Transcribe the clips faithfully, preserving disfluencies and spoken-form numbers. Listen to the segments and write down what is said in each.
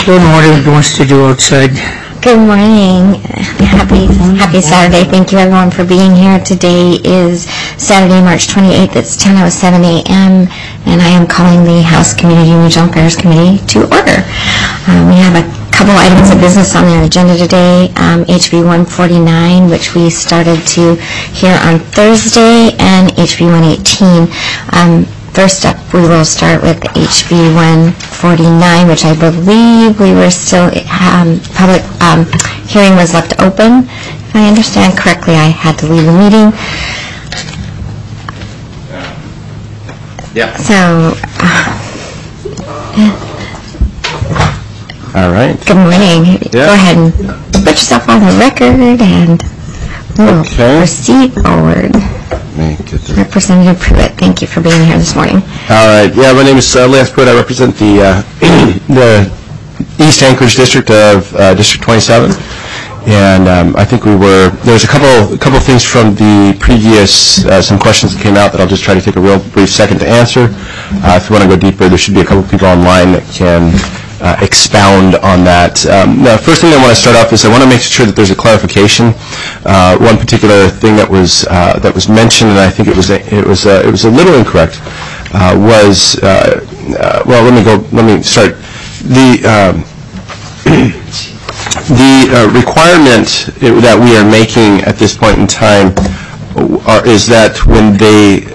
Don't know what it wants to do outside. Good morning. Happy Happy Saturday. Thank you everyone for being here. Today is Saturday, March twenty-eighth. It's ten oh seven a m and I am calling the House Community and Regional Affairs Committee to order. Um, we have a couple items of business on the agenda today. Um, H B one forty-nine, which we started to hear on Thursday, and H B one eighteen. Um, First up, we will start with H B one forty-nine, which I believe we were still, um, public um, hearing was left open. If I understand correctly, I had to leave the meeting. Yeah. So, uh, all right. Good morning. Yeah. Go ahead and put yourself on the record, and we'll okay. proceed forward. Representative Pruitt, thank you for being here this morning. All right. Yeah, my name is uh, Lance Pruitt. I represent the uh, the East Anchorage District of uh, District twenty-seven, and um, I think we were there was a couple a couple things from the previous uh, some questions that came out that I'll just try to take a real brief second to answer. Uh, if you want to go deeper, there should be a couple people online that can Uh, expound on that. Um, the first thing I want to start off is I want to make sure that there's a clarification. Uh, one particular thing that was uh, that was mentioned, and I think it was a, it was a, it was a little incorrect. Uh, was uh, uh, well, let me go. Let me start. The um, the uh, requirement that we are making at this point in time are, is that when they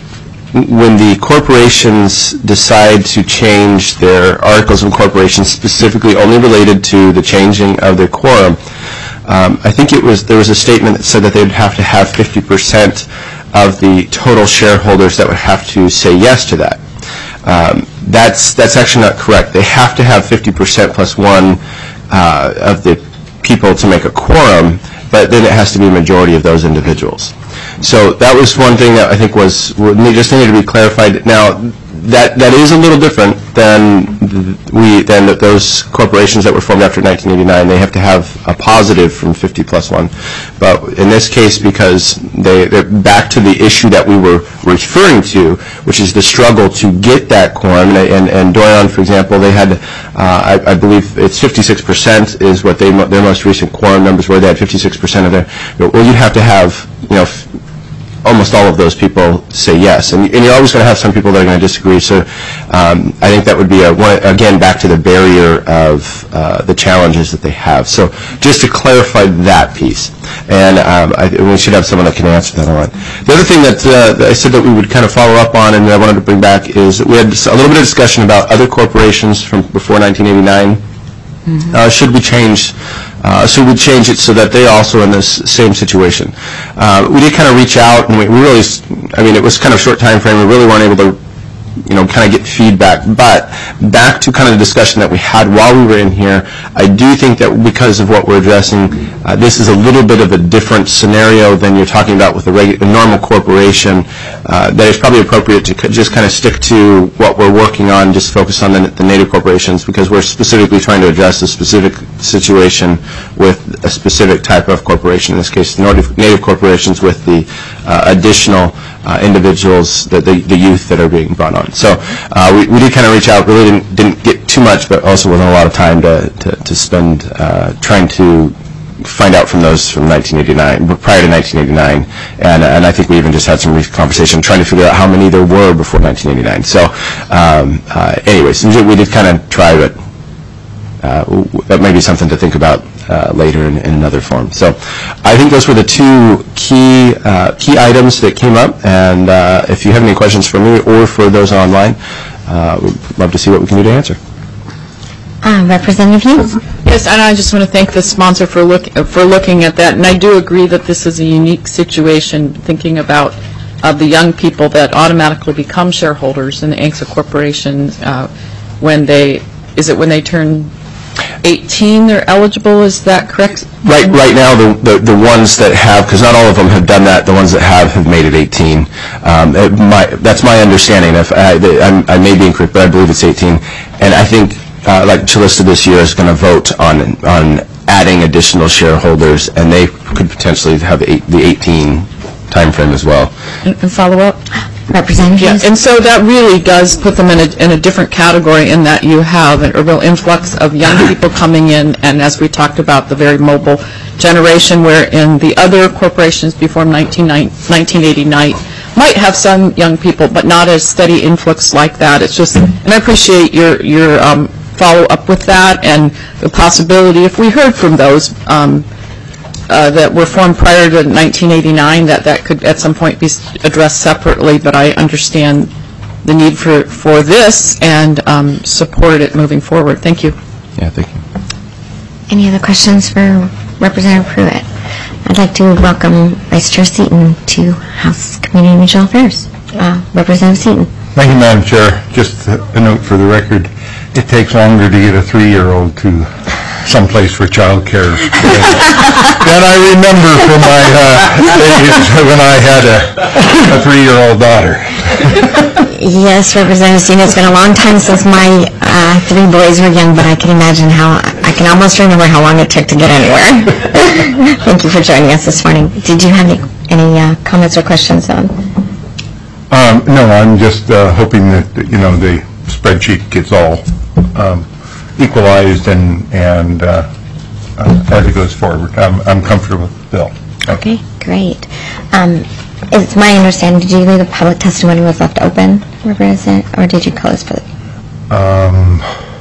when the corporations decide to change their articles of incorporation specifically only related to the changing of their quorum, um, I think it was there was a statement that said that they would have to have fifty percent of the total shareholders that would have to say yes to that. Um, that's that's actually not correct. They have to have fifty percent plus one uh, of the people to make a quorum, but then it has to be a majority of those individuals. So that was one thing that I think was just needed to be clarified. Now, that that is a little different than we than those corporations that were formed after nineteen eighty-nine. They have to have a positive from fifty plus one. But in this case, because they, they're back to the issue that we were referring to, which is the struggle to get that quorum. And, and, and Dorian, for example, they had, uh, I, I believe it's fifty-six percent is what they their most recent quorum numbers were. They had fifty-six percent of their, well, you'd have to have, you know, almost all of those people say yes, and, and you're always going to have some people that are going to disagree. So um, I think that would be a one, again back to the barrier of uh, the challenges that they have. So just to clarify that piece, and um, I, we should have someone that can answer that online. The other thing that, uh, that I said that we would kind of follow up on, and I wanted to bring back, is that we had a little bit of discussion about other corporations from before nineteen eighty-nine. Mm-hmm. Uh, should we change? Uh, so we change it so that they also in this same situation. Uh, we did kind of reach out, and we, we really, I mean, it was kind of short time frame. We really weren't able to, you know, kind of get feedback. But back to kind of the discussion that we had while we were in here, I do think that because of what we're addressing, uh, this is a little bit of a different scenario than you're talking about with a, regu- a normal corporation. Uh, that it's probably appropriate to c- just kind of stick to what we're working on, just focus on the, the native corporations, because we're specifically trying to address a specific situation with a specific type of corporation, in this case native, native corporations with the uh, additional uh, individuals, the, the, the youth that are being brought on. So uh, we, we did kind of reach out, really didn't, didn't get too much, but also wasn't a lot of time to, to, to spend uh, trying to find out from those from nineteen eighty-nine, prior to nineteen eighty-nine, and and I think we even just had some brief conversation trying to figure out how many there were before nineteen eighty-nine. So, um, uh, anyways, we did kind of try, but uh, that may be something to think about uh, later in, in another form. So, I think those were the two key uh, key items that came up, and uh, if you have any questions for me or for those online, uh, we'd love to see what we can do to answer. Uh, Representative Hughes. Yes, and I just want to thank the sponsor for look for looking at that. And I do agree that this is a unique situation, thinking about uh, the young people that automatically become shareholders in the A N C S A Corporation uh, when they, is it when they turn eighteen they're eligible, is that correct? Right right now, the, the, the ones that have, because not all of them have done that, the ones that have have made it eighteen. Um, it might, that's my understanding. If I, I, I may be incorrect, but I believe it's eighteen. And I think Uh, like Chalista this year is going to vote on on adding additional shareholders, and they could potentially have eight, the eighteen time frame as well. And, and follow up? Representative Yeah, Hughes? and so that really does put them in a, in a different category in that you have a real influx of young people coming in, and as we talked about, the very mobile generation, where in the other corporations before nineteen eighty-nine might have some young people, but not as steady influx like that. It's just, and I appreciate your, your um, follow-up with that, and the possibility, if we heard from those um, Uh, that were formed prior to nineteen eighty-nine, that that could at some point be addressed separately, but I understand the need for, for this and um, support it moving forward. Thank you. Yeah, thank you. Any other questions for Representative Pruitt? I'd like to welcome Vice Chair Seaton to House Community and Regional Affairs. Uh, Representative Seaton. Thank you, Madam Chair. Just a note for the record, it takes longer to get a three-year-old to someplace for child care than I remember from my uh, days when I had a, a three-year-old daughter. Yes, Representative Seaton, it's been a long time since my uh, three boys were young, but I can imagine how, I can almost remember how long it took to get anywhere. Thank you for joining us this morning. Did you have any, any uh, comments or questions on? Um, no, I'm just uh, hoping that, you know, the spreadsheet gets all um, equalized and, and uh, uh, as it goes forward. I'm, I'm comfortable with the bill. Okay, great. Um, it's my understanding, did you leave the public testimony was left open, Representative, or did you close for the? Um,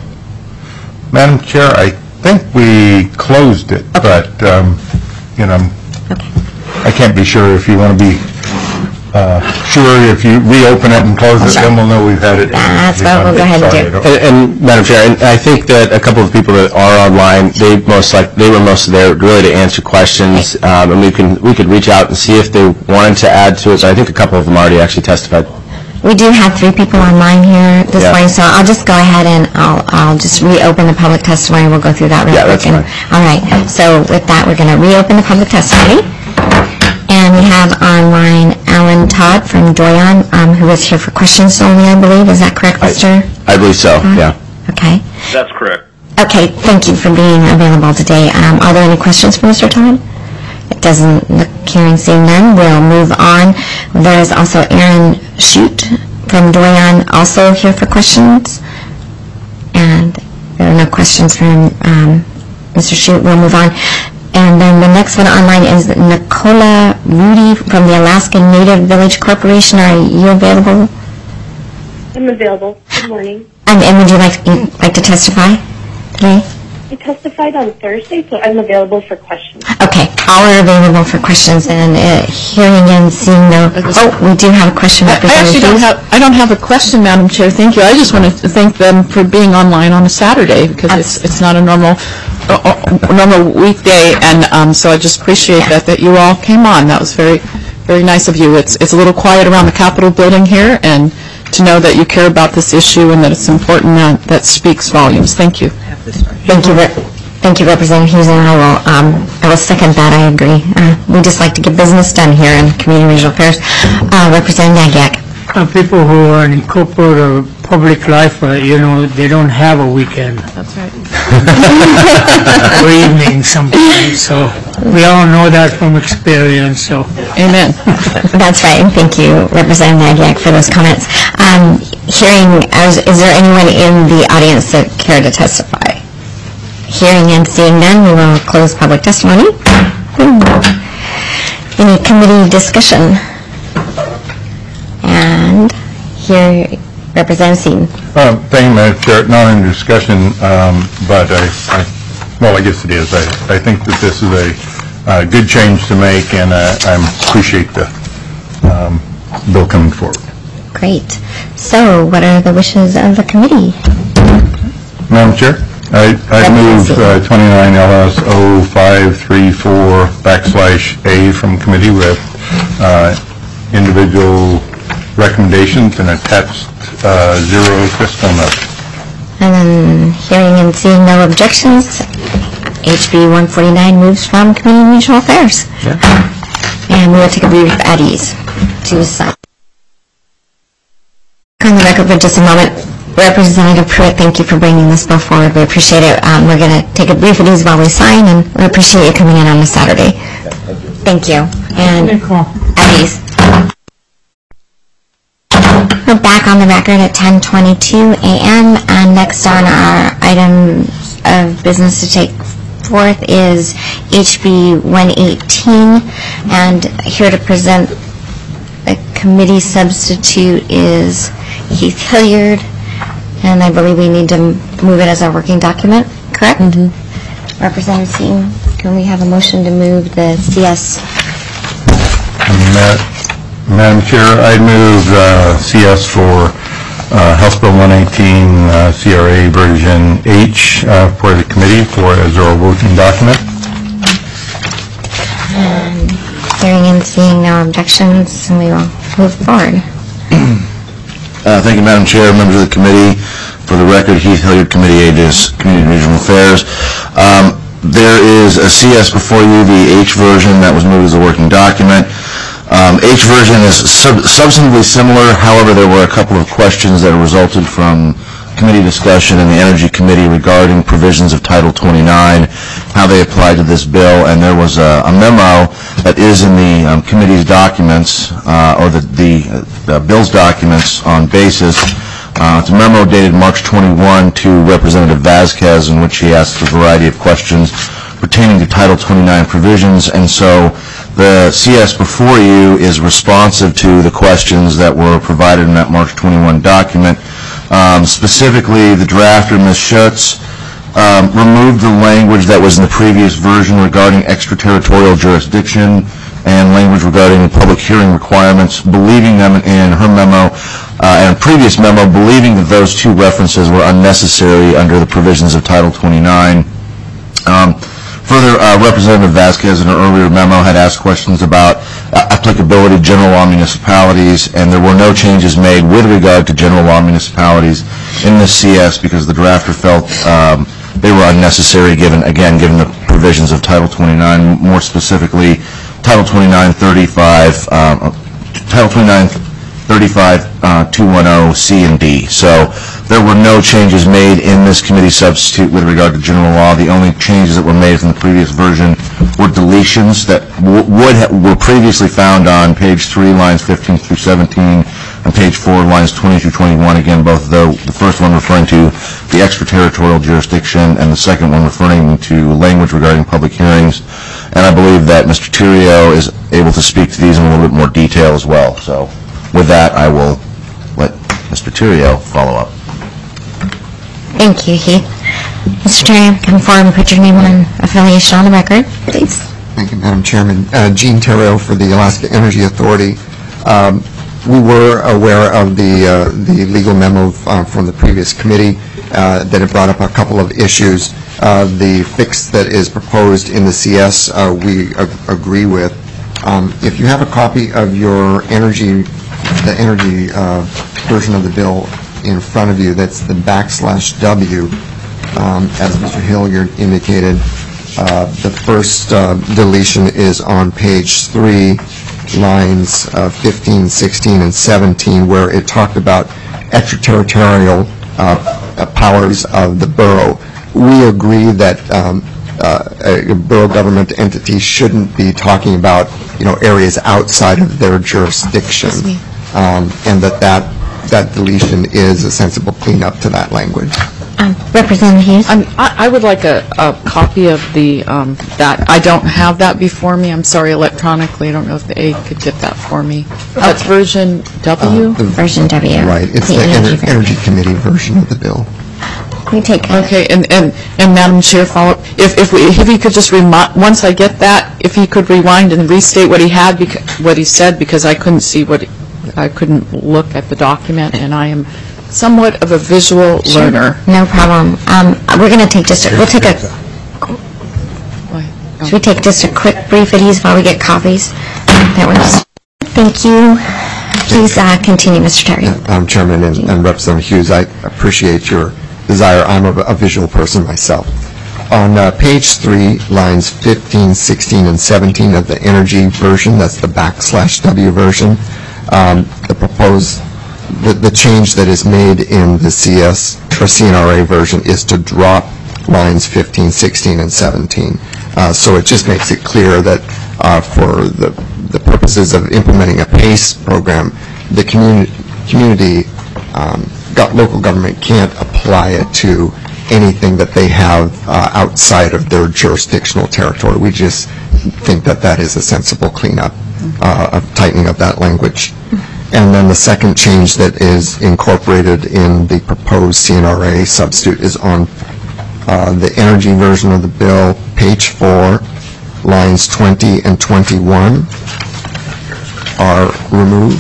Madam Chair, I think we closed it, Okay. but, um, you know, Okay. I can't be sure. If you want to be uh, sure, if you reopen it and close it, Sure. then we'll know we've had it. That's what we'll go ahead and Sorry, do. I don't- And, and Madam Chair, and I think that a couple of people that are online, they most like they were most there really to answer questions, um, and we can we could reach out and see if they wanted to add to it. But I think a couple of them already actually testified. We do have three people online here this Yeah. morning, so I'll just go ahead and I'll, I'll just reopen the public testimony. We'll go through that real Yeah, quick. that's and- All right, so with that, we're going to reopen the public testimony. And we have online Alan Todd from Doyon, um, who was here for questions only, I believe. Is that correct, Mister I believe so. Yeah. Okay. That's correct. Okay, thank you for being available today. Um, are there any questions for Mister Todd? It doesn't look, hearing, seeing none. We'll move on. There is also Aaron Shute from Doyon, also here for questions. And there are no questions from um, Mister Shute. We'll move on. And then the next one online is Nicola Rudy from the Alaska Native Village Corporation. Are you available? I'm available. Good morning. And, and would you like, you like to testify today? I testified on Thursday, so I'm available for questions. Okay, all are available for questions, and uh, hearing and seeing no... Oh, we do have a question. I I actually don't have, I don't have a question, Madam Chair. Thank you. I just want to thank them for being online on a Saturday, because it's it's not a normal uh, uh, normal weekday, and um, so I just appreciate that that you all came on. That was very very nice of you. It's it's a little quiet around the Capitol building here, and to know that you care about this issue and that it's important, uh, that speaks volumes. Thank you. Thank you, Rep- thank you, Representative Hughes, and I will, um, I will second that. I agree. Uh, we just like to get business done here in Community and Regional Affairs. Uh, Representative Nagyak. Uh, people who are in corporate or public life, uh, you know, they don't have a weekend That's right. or evening sometimes. So we all know that from experience. So Amen. That's right, and thank you, Representative Nagyak, for those comments. Um, hearing, is, is there anyone in the audience that care to testify? Hearing and seeing none, we will close public testimony. Any committee discussion? And here, Representative Seaton. Um, Thank you, Madam Chair. Not in discussion, um, but I, I, well, I guess it is. I, I think that this is a uh, good change to make, and uh, I appreciate the um, bill coming forward. Great. So, what are the wishes of the committee? Madam Chair, I, I move uh, twenty-nine L S O five three four backslash A from committee with uh, individual recommendations and attached uh, zero fiscal note. And then, hearing and seeing no objections, H B one forty-nine moves from Committee on Regional Affairs. And we will take a brief at ease to sign. On the record for just a moment, Representative Pruitt, thank you for bringing this bill forward. We appreciate it. Um, we're going to take a brief at ease while we sign, and we appreciate you coming in on a Saturday. Thank you. And at ease. We're back on the record at ten twenty-two a.m. and next on our item of business to take forth is H B one eighteen, and here to present the committee substitute is Heath Hilliard, and I believe we need to move it as a working document, correct? Mm-hmm. Representative Seaton, can we have a motion to move the C S? Madam Chair, I'd move uh, C S for uh, House Bill one eighteen, uh, C R A version H uh, for the committee for as our working document. And hearing and seeing no objections, we will move forward. Uh, thank you, Madam Chair, members of the committee. For the record, Heath Hilliard, Committee Aegis, Community and Regional Affairs. Um, there is a C S before you, the H version that was moved as a working document. Um, H version is sub substantively similar. However, there were a couple of questions that resulted from committee discussion in the Energy Committee regarding provisions of Title twenty-nine, how they apply to this bill, and there was a, a memo that is in the um, committee's documents, uh, or the, the, uh, the bill's documents on basis. Uh, it's a memo dated March twenty-first to Representative Vasquez, in which he asked a variety of questions pertaining to Title twenty-nine provisions, and so the C S before you is responsive to the questions that were provided in that March twenty-first document. Um, specifically, the drafter, Miz Schutz, um, removed the language that was in the previous version regarding extraterritorial jurisdiction and language regarding public hearing requirements, believing them in her memo uh, and previous memo, believing that those two references were unnecessary under the provisions of Title twenty-nine. Um, Further, uh, Representative Vasquez in her earlier memo had asked questions about uh, applicability to general law municipalities, and there were no changes made with regard to general law municipalities in this C S because the drafter felt um, they were unnecessary given, again, given the provisions of Title twenty-nine, more specifically Title twenty-nine thirty-five, uh, Title twenty-nine thirty-five uh, two ten C and D. So there were no changes made in this committee substitute with regard to general law. The only changes that were made from the previous version were deletions that w would ha were previously found on page three, lines fifteen through seventeen, and page four, lines twenty through twenty-one. Again, both though the first one referring to the extraterritorial jurisdiction and the second one referring to language regarding public hearings. And I believe that Mister Tirio is able to speak to these in a little bit more detail as well. So with that, I will let Mister Tirio follow up. Thank you, Heath. Mister Terry, come forward and put your name and affiliation on the record, please. Thank you, Madam Chairman. Uh, Gene Terrell for the Alaska Energy Authority. Um, we were aware of the uh, the legal memo uh, from the previous committee uh, that had brought up a couple of issues. Uh, the fix that is proposed in the C S uh, we ag agree with. Um, if you have a copy of your energy, the energy uh, version of the bill in front of you, that's the backslash W, um, as Mister Hilliard indicated. Uh, the first uh, deletion is on page three, lines uh, fifteen, sixteen, and seventeen, where it talked about extraterritorial uh, powers of the borough. We agree that um, uh, a borough government entity shouldn't be talking about, you know, areas outside of their jurisdiction, um, and that that that deletion is a sensible cleanup to that language. Um, Representative Hughes? I'm, I, I would like a, a copy of the, um, that. I don't have that before me. I'm sorry, electronically. I don't know if the aide could get that for me. That's version W? Uh, the, version W. Right. It's the, the Energy, Energy Committee version of the bill. We take Okay, and, and, and Madam Chair, follow up. If, if, we, if he could just remind, once I get that, if he could rewind and restate what he had, what he said, because I couldn't see what, he, I couldn't look at the document, and I am somewhat of a visual sure. learner. No problem. Um, we're going to take just a, we'll take a, should we take just a quick brief at ease while we get copies? That works. Thank you. Please uh, continue, Mister Terry. Uh, Madam Chairman and, and Representative Hughes, I appreciate your desire. I'm a, a visual person myself. On uh, page three, lines fifteen, sixteen, and seventeen of the energy version, that's the backslash W version, um, the proposed, the, the change that is made in the C S or C N R A version is to drop lines fifteen, sixteen, and seventeen. Uh, so it just makes it clear that uh, for the, the purposes of implementing a PACE program, the community, community, um, got, local government can't apply it to anything that they have uh, outside of their jurisdictional territory. We just think that that is a sensible cleanup, uh, of tightening of that language. And then the second change that is incorporated in the proposed C N R A substitute is on uh, the energy version of the bill, page four, lines twenty and twenty-one are removed.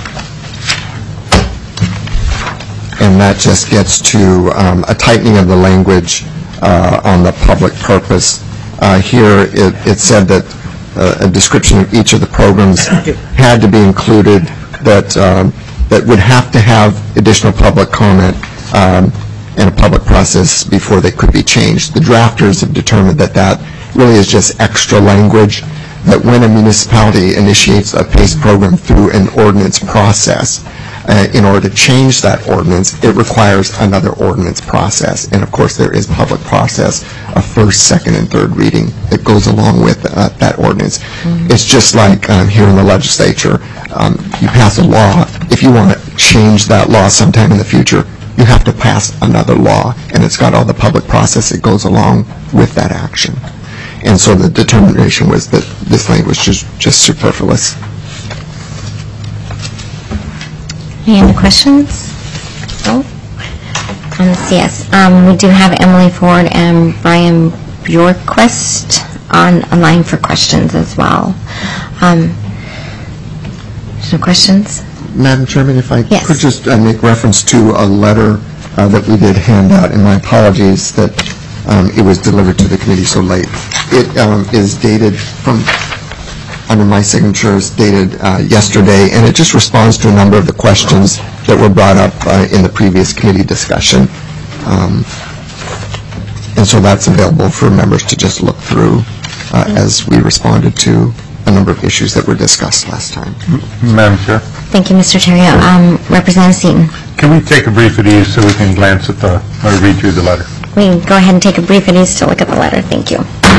And that just gets to um, a tightening of the language uh, on the public purpose. Uh, here it, it said that uh, a description of each of the programs had to be included that um, that would have to have additional public comment um, and a public process before they could be changed. The drafters have determined that that really is just extra language, that when a municipality initiates a PACE program through an ordinance process, uh, in order to change that ordinance, it requires another ordinance process. And of course, there is public process, a first, second, and third reading that goes along with uh, that ordinance. Mm-hmm. It's just like um, here in the legislature, um, you pass a law. If you want to change that law sometime in the future, you have to pass another law, and it's got all the public process that goes along with that action. And so the determination was that this language was just, just superfluous. Any other questions? No? On the C S. Um, we do have Emily Ford and Brian Bjorkquist on a line for questions as well. Um, no questions? Madam Chairman, if I Yes. could just uh, make reference to a letter uh, that we did hand out, and my apologies that um, it was delivered to the committee so late. It um, is dated from, under my signature, is dated uh, yesterday, and it just responds to a number of the questions that were brought up uh, in the previous committee discussion. Um, and so that's available for members to just look through uh, as we responded to a number of issues that were discussed last time. Madam Chair, Thank you, Mister Terrio. Um, Representative Seaton. can we take a brief at ease so we can glance at the, or read through the letter? We can go ahead and take a brief at ease to look at the letter. Thank you.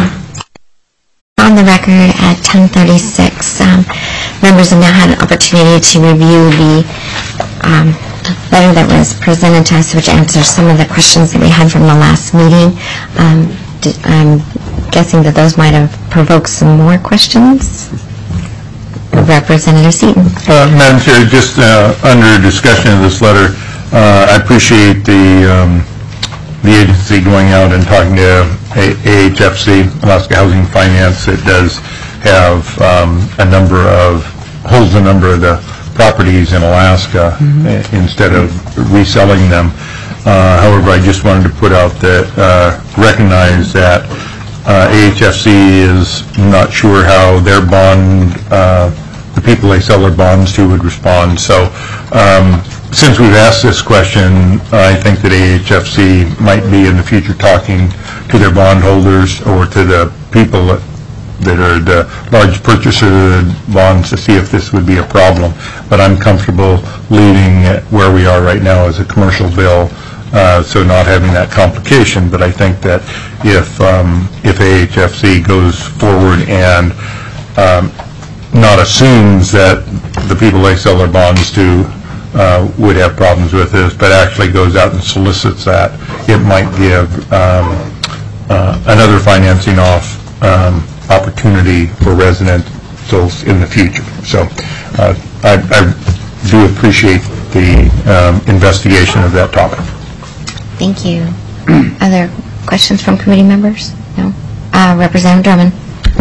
On the record at ten thirty-six, um, members have now had an opportunity to review the um, letter that was presented to us, which answers some of the questions that we had from the last meeting. Um, d- I'm guessing that those might have provoked some more questions. Representative Seaton. Uh, Madam Chair, just uh, under discussion of this letter, uh, I appreciate the um, the agency going out and talking to A H F C, Alaska Housing Finance. It does have um, a number of, holds a number of the properties in Alaska mm-hmm. instead of reselling them. Uh, however, I just wanted to put out that, uh, recognize that uh, A H F C is not sure how their bond, uh, the people they sell their bonds to would respond. So, um, since we've asked this question, I think that A H F C might be in the future talking to their bondholders or to the people that, that are the large purchasers of the bonds to see if this would be a problem. But I'm comfortable leaving it where we are right now as a commercial bill, uh, so not having that complication. But I think that if um, if A H F C goes forward and um, not assumes that the people they sell their bonds to Uh, would have problems with this, but actually goes out and solicits that, it might give um, uh, another financing off um, opportunity for residents in the future. So uh, I, I do appreciate the um, investigation of that topic. Thank you. Other questions from committee members? No? Uh, Representative Drummond.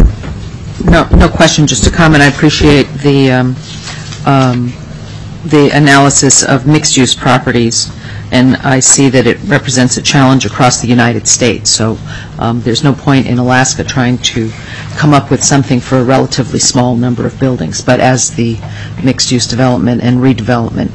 No, no question, just a comment. I appreciate the um, um, the analysis of mixed-use properties, and I see that it represents a challenge across the United States. So um, there's no point in Alaska trying to come up with something for a relatively small number of buildings, but as the mixed-use development and redevelopment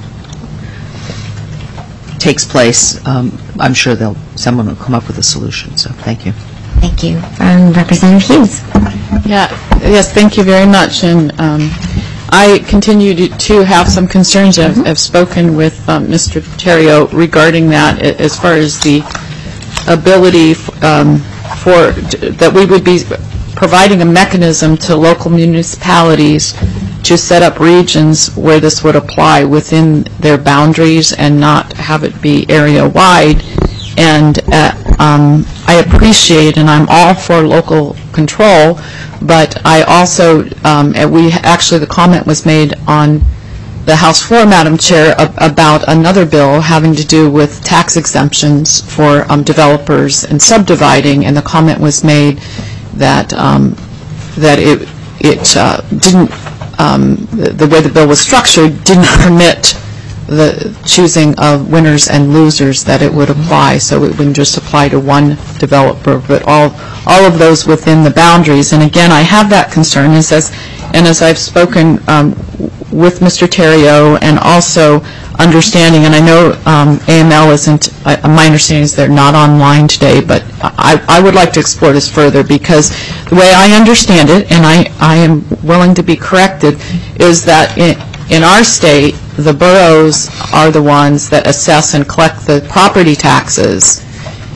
takes place, um, I'm sure they'll someone will come up with a solution. So thank you. Thank you. Um, Representative Hughes. Yeah, yes, thank you very much. And um, I continue to, to have some concerns. I've, I've spoken with um, Mister Terrio regarding that, as far as the ability um, for that we would be providing a mechanism to local municipalities to set up regions where this would apply within their boundaries and not have it be area-wide. And uh, um, I appreciate, and I'm all for local control, but I also, um, and we actually, the comment was made on the House floor, Madam Chair, ab- about another bill having to do with tax exemptions for um, developers and subdividing, and the comment was made that um, that it it uh, didn't, um, the, the way the bill was structured didn't permit the choosing of winners and losers, that it would apply, so it wouldn't just apply to one developer, but all all of those within the boundaries. And again, I have that concern, as, as and as I've spoken um, with Mister Theriault, and also understanding, and I know um, A M L isn't, uh, my understanding is they're not online today, but I, I would like to explore this further, because the way I understand it, and I, I am willing to be corrected, is that in, in our state, the boroughs are the ones that assess and collect the property taxes.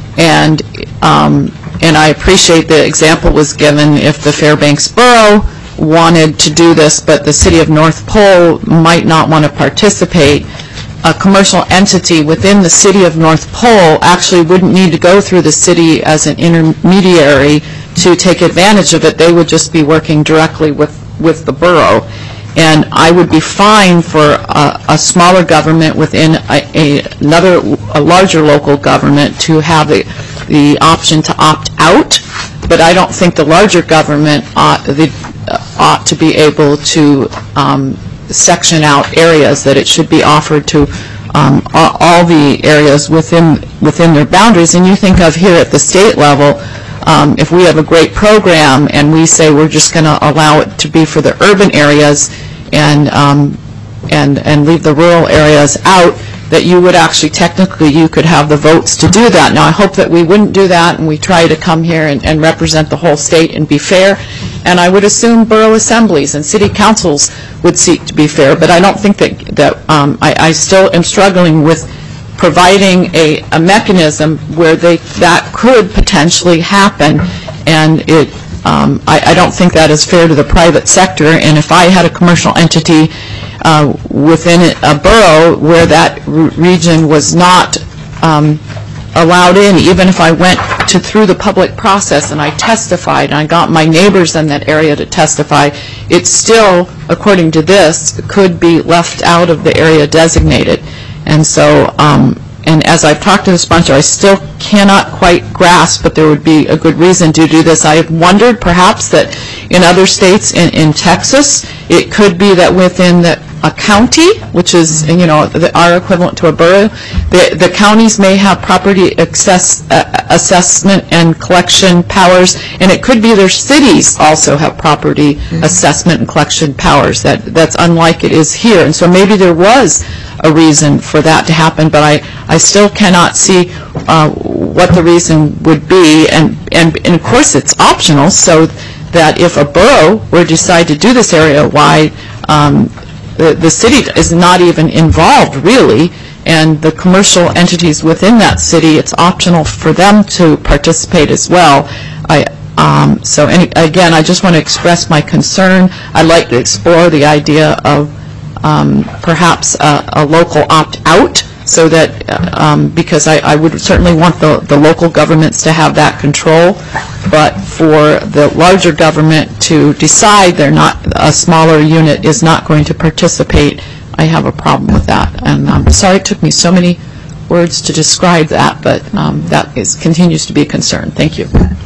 And um, and I appreciate the example was given if the Fairbanks Borough wanted to do this, but the city of North Pole might not want to participate. A commercial entity within the city of North Pole actually wouldn't need to go through the city as an intermediary to take advantage of it. They would just be working directly with, with the borough. And I would be fine for a, a smaller government within a, a, another, a larger local government to have the, the option to opt out, but I don't think the larger government ought, the, uh, ought to be able to um, section out areas, that it should be offered to um, all, all the areas within, within their boundaries. And you think of here at the state level, um, if we have a great program and we say we're just going to allow it to be for the urban areas, and um, and and leave the rural areas out, that you would actually, technically, you could have the votes to do that. Now, I hope that we wouldn't do that, and we try to come here and, and represent the whole state and be fair. And I would assume borough assemblies and city councils would seek to be fair, but I don't think that, that um, I, I still am struggling with providing a, a mechanism where they, that could potentially happen, and it Um, I, I don't think that is fair to the private sector. And if I had a commercial entity uh, within a borough where that r- region was not um, allowed in, even if I went to through the public process and I testified and I got my neighbors in that area to testify, it still, according to this, could be left out of the area designated. And so, um, and as I've talked to the sponsor, I still cannot quite grasp, but there would be a good reason to do this. I have wondered perhaps that in other states, in, in Texas, it could be that within the, a county, which is, you know, the, our equivalent to a borough, the, the counties may have property access, uh, assessment and collection powers, and it could be their cities also have property mm-hmm. assessment and collection powers. That, that's unlike it is here. And so maybe there was a reason for that to happen, but I, I still cannot see uh, what the reason would be, and, and, and of course it's optional, so that if a borough were to decide to do this area-wide, um, the, the city is not even involved really, and the commercial entities within that city, it's optional for them to participate as well. I, um, so any, again, I just want to express my concern. I'd like to explore the idea of Um, perhaps a, a local opt-out, so that, um, because I, I would certainly want the, the local governments to have that control, but for the larger government to decide they're not, a smaller unit is not going to participate, I have a problem with that. And I'm sorry it took me so many words to describe that, but um, that is, continues to be a concern. Thank you.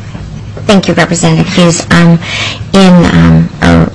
Thank you, Representative Hughes. Um, in um, a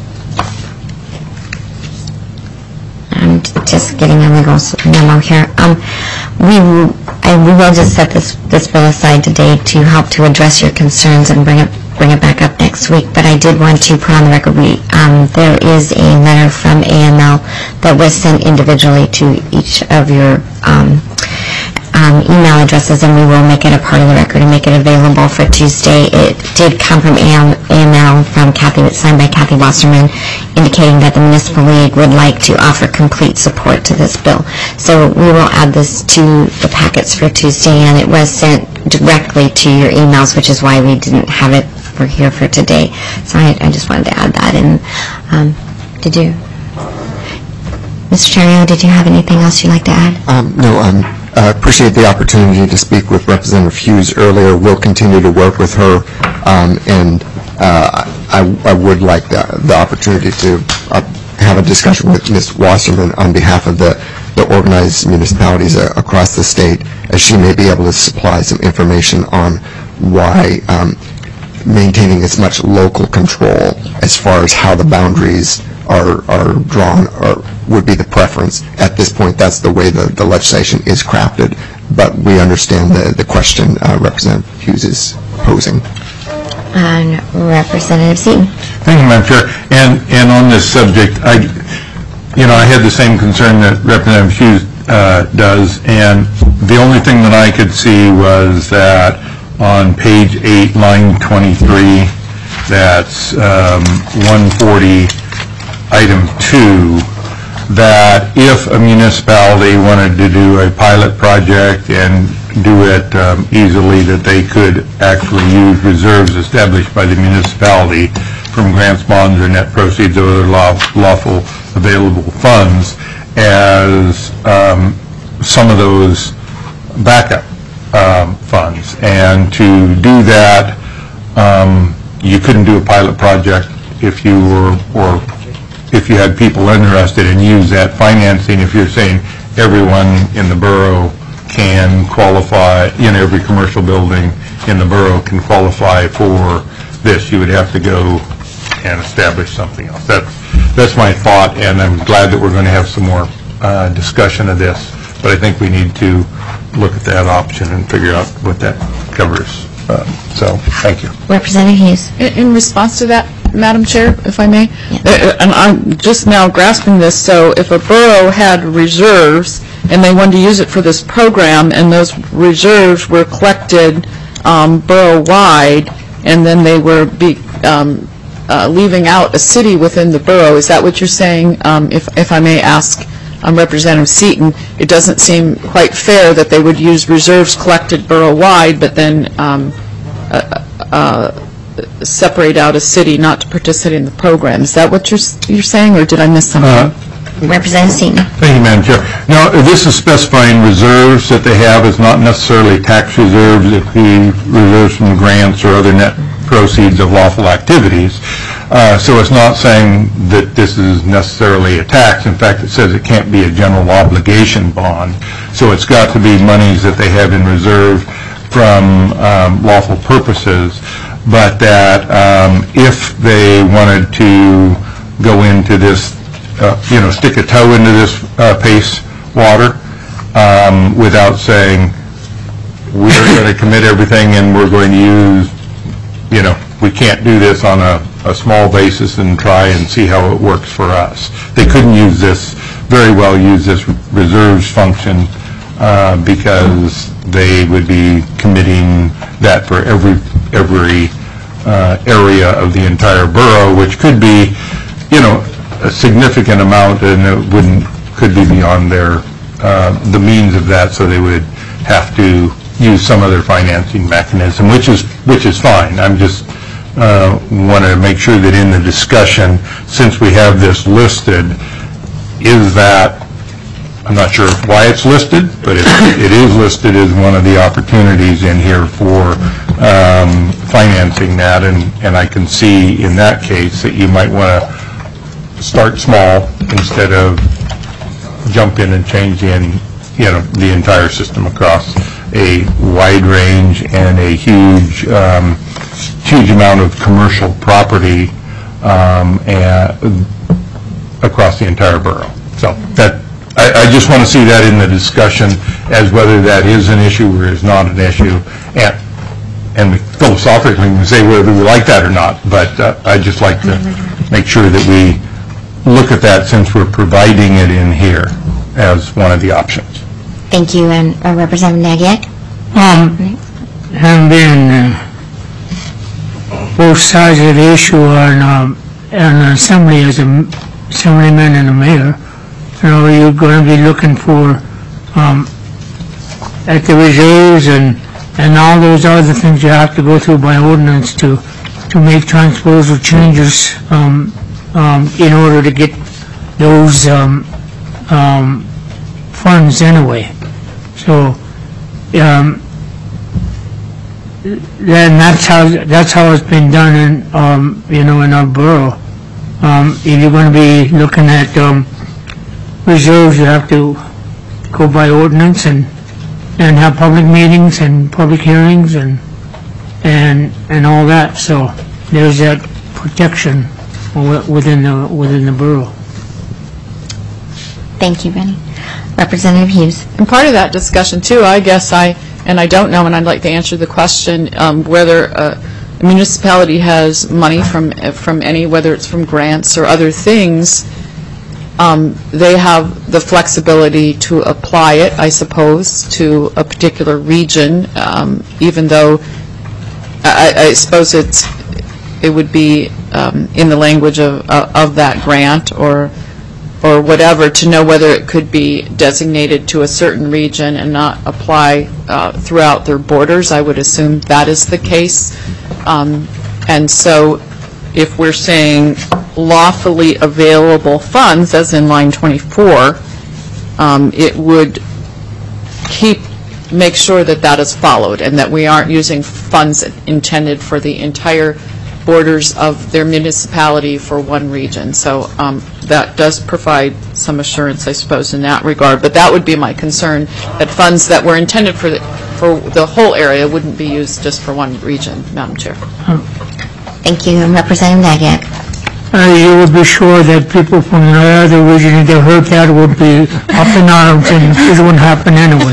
I'm just getting a legal memo here. Um, we, I, we will just set this, this bill aside today to help to address your concerns and bring it, bring it back up next week. But I did want to put on the record, we, um, there is a letter from A M L that was sent individually to each of your um, um, email addresses, and we will make it a part of the record and make it available for Tuesday. It did come from A M L, from Kathy, it's signed by Kathy Wasserman, indicating that the Municipal League would like to offer complete support to this bill. So we will add this to the packets for Tuesday, and it was sent directly to your emails, which is why we didn't have it for here for today. So I, I just wanted to add that in. Um, did you? Mister Terrio, did you have anything else you'd like to add? Um, No, um, I appreciate the opportunity to speak with Representative Hughes earlier. We'll continue to work with her, um, and uh, I I would like the the opportunity to uh, have a discussion with Miz Wasserman on behalf of the the organized municipalities uh, across the state, as she may be able to supply some information on why um, maintaining as much local control as far as how the boundaries are are drawn or would be the preference. At this point, that's the way the, the legislation is crafted, but we understand the, the question uh, Representative Hughes is posing. And Representative Seaton. Thank you, Madam Chair. And, and on this subject, I, you know, I had the same concern that Representative Hughes uh, does, and the only thing that I could see was that on page eight, line twenty-three, that's um, one forty, item two, that if a municipality wanted to do a pilot project and do it um, easily, that they could actually use reserves established by the municipality from grants, bonds, or net proceeds of other law- lawful available funds as um, some of those backup um, funds. And to do that, um, you couldn't do a pilot project if you were, or if you had people interested and use that financing. If you're saying everyone in the borough can qualify, you know, every commercial building in the borough can qualify for this, you would have to go and establish something else. That's, that's my thought, and I'm glad that we're going to have some more uh, discussion of this, but I think we need to look at that option and figure out what that covers. Uh, so, thank you. Representative Hughes. In in response to that, Madam Chair, if I may, uh, and I'm just now grasping this, so if a borough had reserves and they wanted to use it for this program, and those reserves were collected um, borough-wide, and then they were be, um, uh, leaving out a city within the borough, is that what you're saying? Um, if, if I may ask um, Representative Seaton, it doesn't seem quite fair that they would use reserves collected borough-wide, but then um, uh, uh, separate out a city not to participate in the program. Is that what you're you're saying, or did I miss something? Uh, Representative Seaton. Thank you, Madam Chair. Now, this is specifying reserves that they have. It's not necessarily tax reserves. It could be reserves from grants or other net proceeds of lawful activities. Uh, so it's not saying that this is necessarily a tax. In fact, it says it can't be a general obligation bond. So it's got to be monies that they have in reserve from um, lawful purposes, but that um, if they wanted to go into this, uh, you know, stick a toe into this uh, Pace water um, without saying, we're going to commit everything and we're going to use, you know, we can't do this on a, a small basis and try and see how it works for us. They couldn't use this, very well use this reserves function uh, because they would be committing that for every every uh, area of the entire borough, which could be, you know, a significant amount, and it wouldn't could be beyond their uh, the means of that. So they would have to use some other financing mechanism, which is which is fine. I'm just uh, want to make sure that in the discussion, since we have this listed, is that, I'm not sure why it's listed, but it, it is listed as one of the opportunities in here for um, financing that, and, and I can see in that case that you might want to start small instead of jump in and change in, you know, the entire system across a wide range and a huge, um, huge amount of commercial property um, and across the entire borough. So that. I, I just want to see that in the discussion as whether that is an issue or is not an issue, and and we philosophically can say whether we like that or not, but uh, I'd just like to make sure that we look at that since we're providing it in here as one of the options. Thank you, and uh, Representative Nagiak. Um, having been uh, both sides of the issue on um, an assembly as a assemblyman and a mayor, you know, you're going to be looking for um, at the reserves and and all those other things you have to go through by ordinance to to make transposal changes um, um, in order to get those um, um, funds anyway. So, um, then that's how, that's how it's been done in, um, you know, in our borough. Um, if you're going to be looking at, um, reserves, you have to go by ordinance and, and have public meetings and public hearings and, and, and all that. So there's that protection wi- within the, within the borough. Thank you, Benny. Representative Hughes. And part of that discussion, too, I guess I, and I don't know, and I'd like to answer the question, um, whether uh, a municipality has money from, from any, whether it's from grants or other things, um, they have the flexibility to apply it, I suppose, to a particular region, um, even though I, I suppose it's, it would be um, in the language of, of that grant or or whatever, to know whether it could be designated to a certain region and not apply uh, throughout their borders. I would assume that is the case. Um, and so if we're saying lawfully available funds, as in line twenty-four, um, it would keep, make sure that that is followed and that we aren't using funds intended for the entire borders of their municipality for one region. So um, that does provide some assurance, I suppose, in that regard. But that would be my concern, that funds that were intended for the, for the whole area wouldn't be used just for one region, Madam Chair. Thank you. Representative Nagiak. Uh, you would be sure that people from the other region, if they heard that, would be up in arms and it wouldn't happen anyway.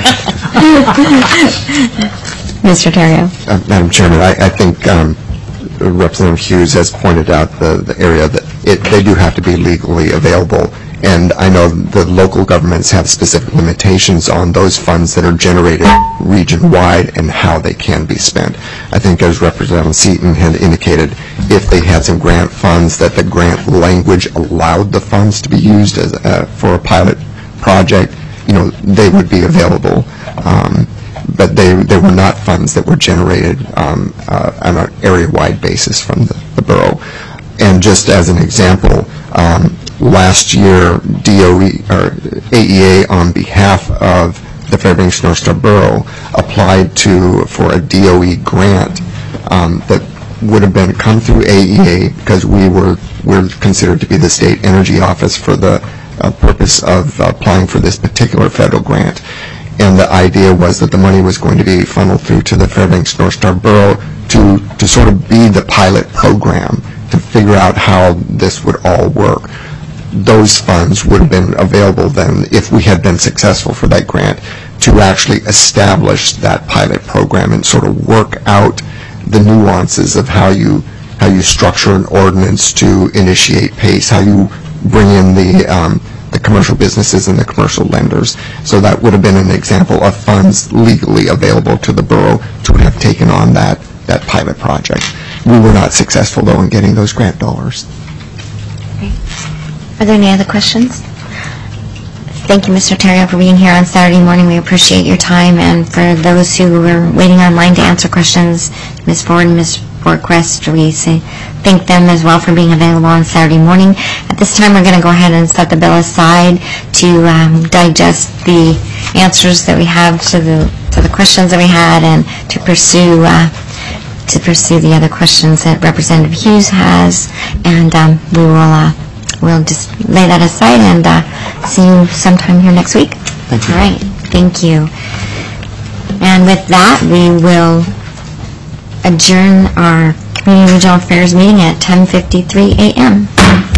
Mister Terrio. Uh, Madam Chairman, I, I think um, Representative Hughes has pointed out the, the area that it, they do have to be legally available. And I know the local governments have specific limitations on those funds that are generated region-wide and how they can be spent. I think, as Representative Seaton had indicated, if they had some grant funds, that the grant language allowed the funds to be used as uh, for a pilot project, you know, they would be available. Um, but they, they were not funds that were generated um, uh, on an area-wide basis from the, the borough. And just as an example, um, last year, D O E or A E A, on behalf of the Fairbanks North Star Borough, applied to for a D O E grant um, that would have been come through A E A because we were we're considered to be the state energy office for the uh, purpose of uh, applying for this particular federal grant. And the idea was that the money was going to be funneled through to the Fairbanks North Star Borough to to sort of be the pilot program to figure out how this would all work. Those funds would have been available then, if we had been successful for that grant, to actually establish that pilot program and sort of work out the nuances of how you how you structure an ordinance to initiate PACE, how you bring in the um, the commercial businesses and the commercial lenders. So that would have been an example of funds legally available to the borough to have taken on that that pilot project. We were not successful, though, in getting those grant dollars. Are there any other questions? Thank you, Mister Terrio, for being here on Saturday morning. We appreciate your time. And for those who were waiting online to answer questions, Miz Ford and Miz Borquist, we say thank them as well for being available on Saturday morning. At this time, we're going to go ahead and set the bill aside to um, digest the answers that we have to the to the questions that we had and to pursue uh, to pursue the other questions that Representative Hughes has. And um, we will uh, we'll just lay that aside and uh, see you sometime here next week. Thank you. All right. Thank you. And with that, we will adjourn our Community Regional Affairs meeting at ten fifty-three a m